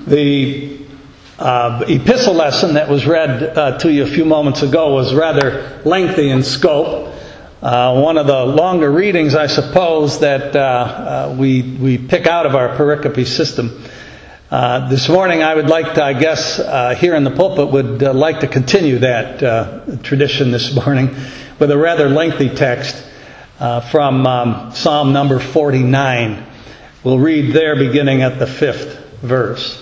The epistle lesson that was read to you a few moments ago was rather lengthy in scope. One of the longer readings, I suppose, that we pick out of our pericope system. This morning I would like to, here in the pulpit, would like to continue that tradition this morning with a rather lengthy text from Psalm number 49. We'll read there beginning at the 5th verse.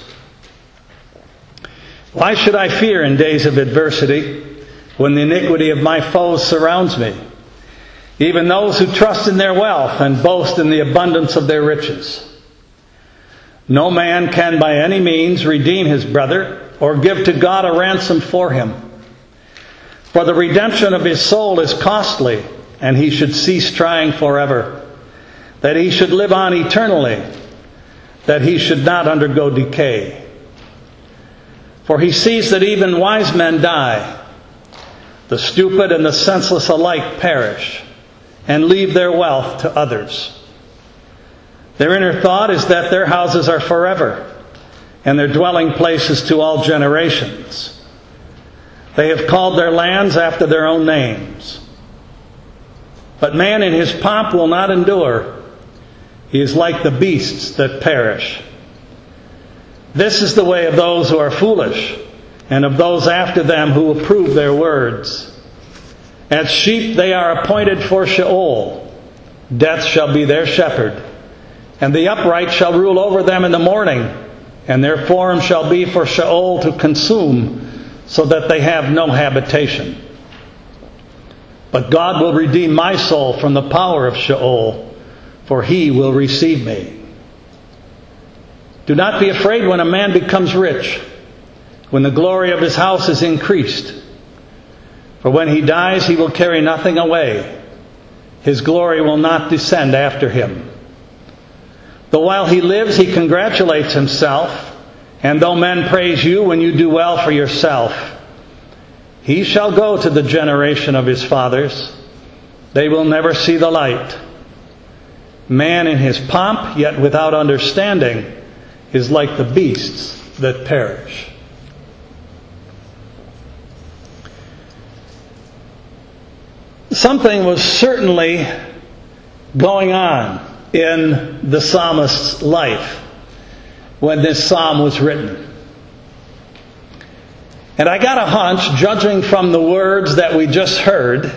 Why should I fear in days of adversity, when the iniquity of my foes surrounds me? Even those who trust in their wealth and boast in the abundance of their riches. No man can by any means redeem his brother, or give to God a ransom for him. For the redemption of his soul is costly, and he should cease trying forever, that he should live on eternally, that he should not undergo decay. For he sees that even wise men die. The stupid and the senseless alike perish, and leave their wealth to others. Their inner thought is that their houses are forever, and their dwelling places to all generations. They have called their lands after their own names. But man in his pomp will not endure. He is like the beasts that perish. This is the way of those who are foolish, and of those after them who approve their words. As sheep they are appointed for Sheol. Death shall be their shepherd, and the upright shall rule over them in the morning, and their form shall be for Sheol to consume, so that they have no habitation. But God will redeem my soul from the power of Sheol, for he will receive me. Do not be afraid when a man becomes rich, when the glory of his house is increased. For when he dies, he will carry nothing away. His glory will not descend after him. Though while he lives, he congratulates himself, and though men praise you when you do well for yourself, he shall go to the generation of his fathers. They will never see the light. Man in his pomp, yet without understanding, is like the beasts that perish. Something was certainly going on in the psalmist's life when this psalm was written. And I got a hunch, judging from the words that we just heard,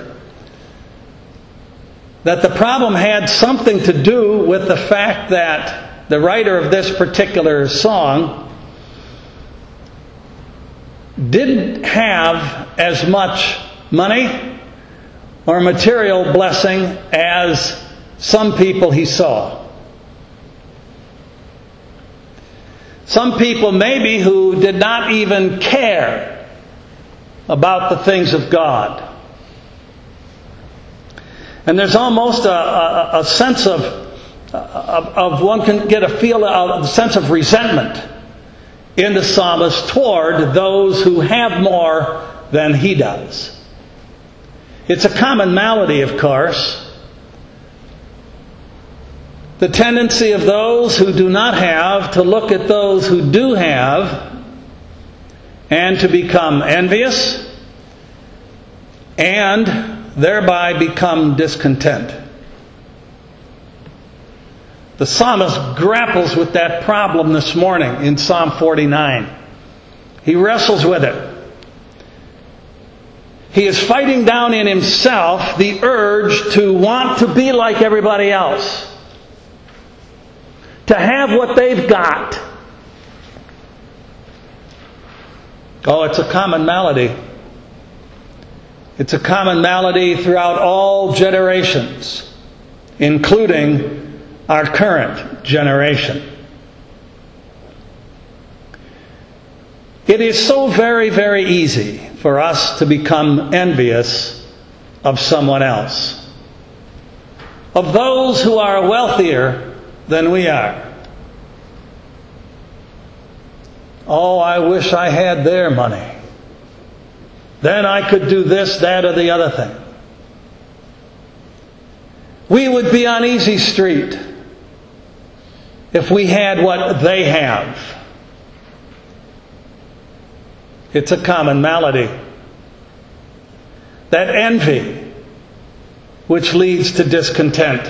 that the problem had something to do with the fact that the writer of this particular song didn't have as much money or material blessing as some people he saw. Some people maybe who did not even care about the things of God. And there's almost a sense of one can get a feel of a sense of resentment in the psalmist toward those who have more than he does. It's a common malady, of course. The tendency of those who do not have to look at those who do have and to become envious and thereby become discontent. The psalmist grapples with that problem this morning in Psalm 49. He wrestles with it. He is fighting down in himself the urge to want to be like everybody else, to have what they've got. Oh, it's a common malady. It's a common malady throughout all generations, including our current generation. It is so very, very easy for us to become envious of someone else, of those who are wealthier than we are. Oh, I wish I had their money. Then I could do this, that, or the other thing. We would be on easy street if we had what they have. It's a common malady. That envy, which leads to discontent.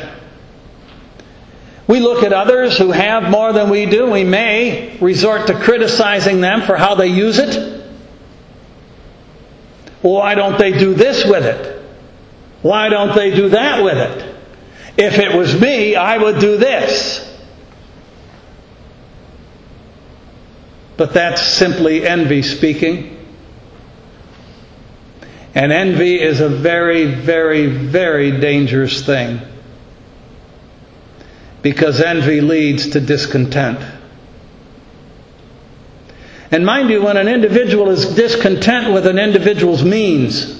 We look at others who have more than we do. We may resort to criticizing them for how they use it. Why don't they do this with it? Why don't they do that with it? If it was me, I would do this. But that's simply envy speaking. And envy is a very, very, very dangerous thing. Because envy leads to discontent. And mind you, when an individual is discontent with an individual's means,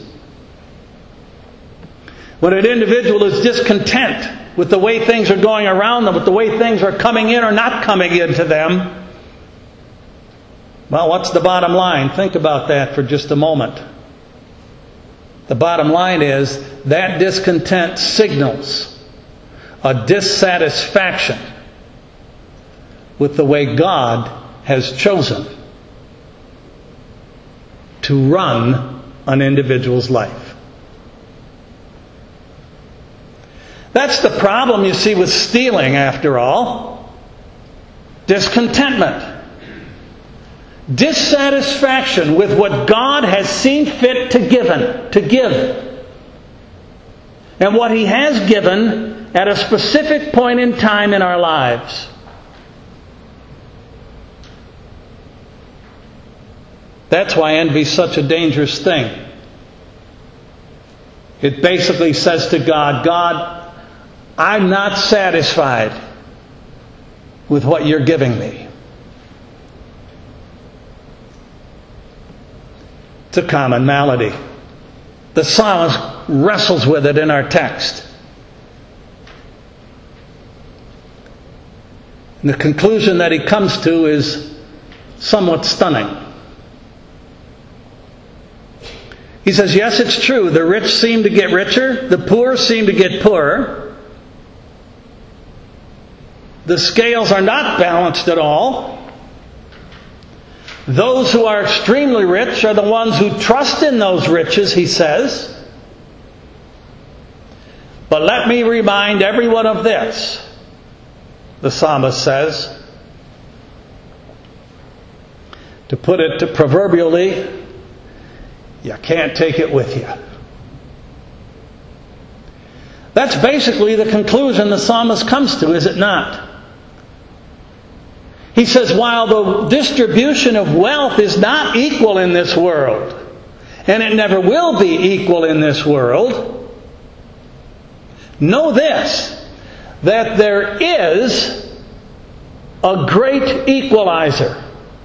when an individual is discontent with the way things are going around them, with the way things are coming in or not coming into them, well, what's the bottom line? Think about that for just a moment. The bottom line is that discontent signals a dissatisfaction with the way God has chosen to run an individual's life. That's the problem, you see, with stealing, after all. Discontentment. Dissatisfaction with what God has seen fit to give. And what He has given at a specific point in time in our lives. That's why envy is such a dangerous thing. It basically says to God, God, I'm not satisfied with what you're giving me. It's a common malady. The psalmist wrestles with it in our text. And the conclusion that he comes to is somewhat stunning. He says, yes, it's true. The rich seem to get richer. The poor seem to get poorer. The scales are not balanced at all. Those who are extremely rich are the ones who trust in those riches, he says. But let me remind everyone of this, the psalmist says. To put it proverbially, you can't take it with you. That's basically the conclusion the psalmist comes to, is it not? He says, while the distribution of wealth is not equal in this world, and it never will be equal in this world, know this, that there is a great equalizer.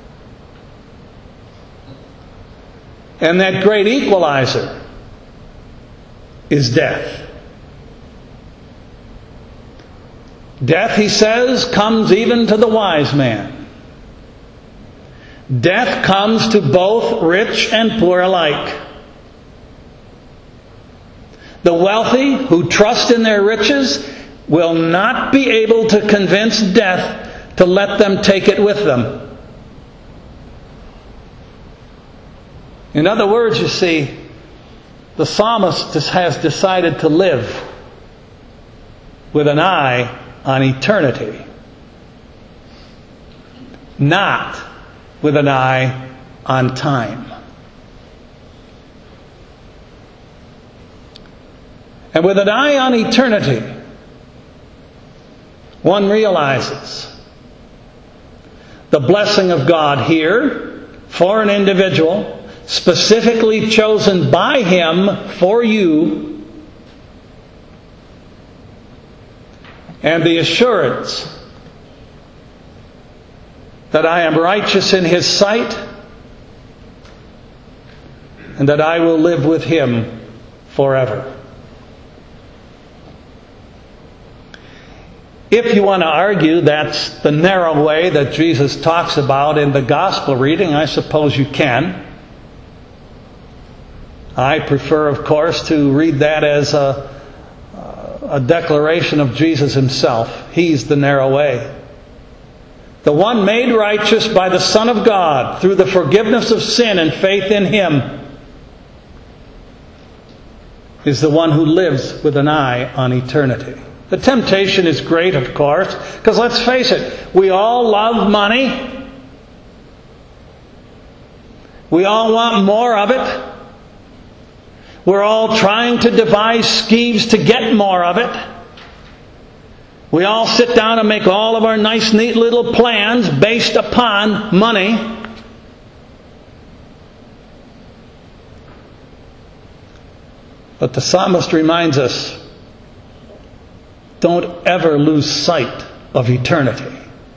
And that great equalizer is death. Death, he says, comes even to the wise man. Death comes to both rich and poor alike. The wealthy who trust in their riches will not be able to convince death to let them take it with them. In other words, you see, the psalmist has decided to live with an eye on eternity, not with an eye on time. And with an eye on eternity, one realizes the blessing of God here for an individual, specifically chosen by Him for you, and the assurance that I am righteous in His sight and that I will live with Him forever. If you want to argue that's the narrow way that Jesus talks about in the gospel reading, I suppose you can. I prefer, of course, to read that as a declaration of Jesus Himself. He's the narrow way. The one made righteous by the Son of God through the forgiveness of sin and faith in Him is the one who lives with an eye on eternity. The temptation is great, of course, because let's face it, we all love money. We all want more of it. We're all trying to devise schemes to get more of it. We all sit down and make all of our nice, neat little plans based upon money. But the psalmist reminds us, don't ever lose sight of eternity.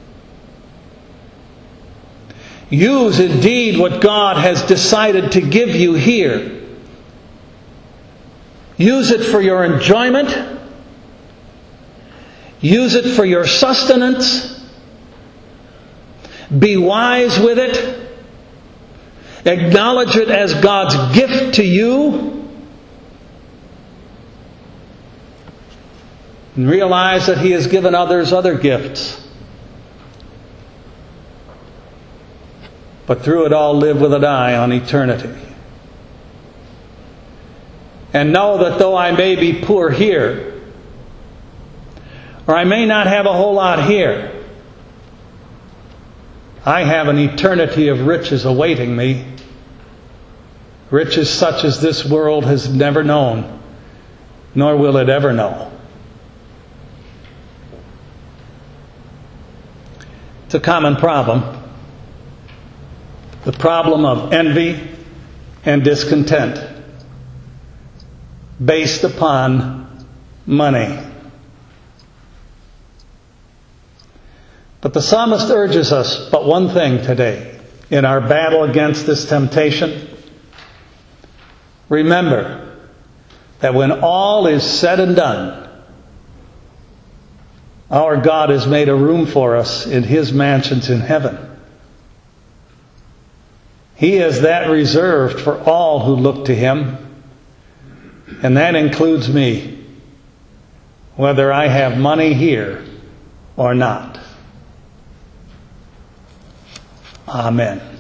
Use indeed what God has decided to give you here. Use it for your enjoyment. Use it for your sustenance. Be wise with it. Acknowledge it as God's gift to you. And realize that He has given others other gifts. But through it all, live with an eye on eternity. And know that though I may be poor here, or I may not have a whole lot here, I have an eternity of riches awaiting me. Riches such as this world has never known, nor will it ever know. It's a common problem. The problem of envy and discontent based upon money. But the psalmist urges us but one thing today in our battle against this temptation. Remember that when all is said and done, our God has made a room for us in His mansions in heaven. He has that reserved for all who look to Him, and that includes me, whether I have money here or not. Amen.